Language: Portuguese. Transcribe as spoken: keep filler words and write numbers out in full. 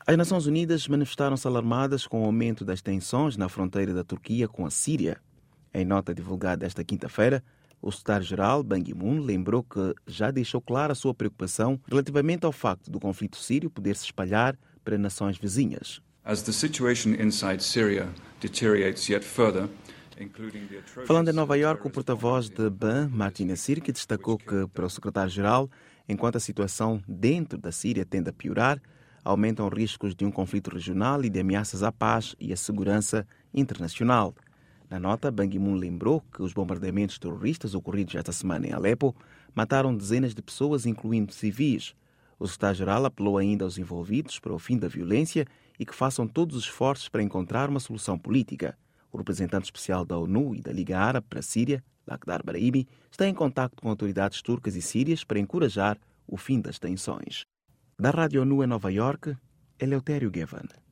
As Nações Unidas manifestaram-se alarmadas com o aumento das tensões na fronteira da Turquia com a Síria. Em nota divulgada esta quinta-feira, o secretário-geral Ban Ki-moon lembrou que já deixou clara a sua preocupação relativamente ao facto do conflito sírio poder se espalhar para nações vizinhas. As the situation inside Syria deteriorates yet further, Falando em Nova Iorque, o porta-voz de Ban, Martin Nassir, que destacou que, para o secretário-geral, enquanto a situação dentro da Síria tende a piorar, aumentam riscos de um conflito regional e de ameaças à paz e à segurança internacional. Na nota, Ban Ki-moon lembrou que os bombardeamentos terroristas ocorridos esta semana em Alepo mataram dezenas de pessoas, incluindo civis. O secretário-geral apelou ainda aos envolvidos para o fim da violência e que façam todos os esforços para encontrar uma solução política. O representante especial da ONU e da Liga Árabe para a Síria, Lakhdar Brahimi, está em contacto com autoridades turcas e sírias para encorajar o fim das tensões. Da Rádio ONU em Nova Iorque, Eleutério Gavan.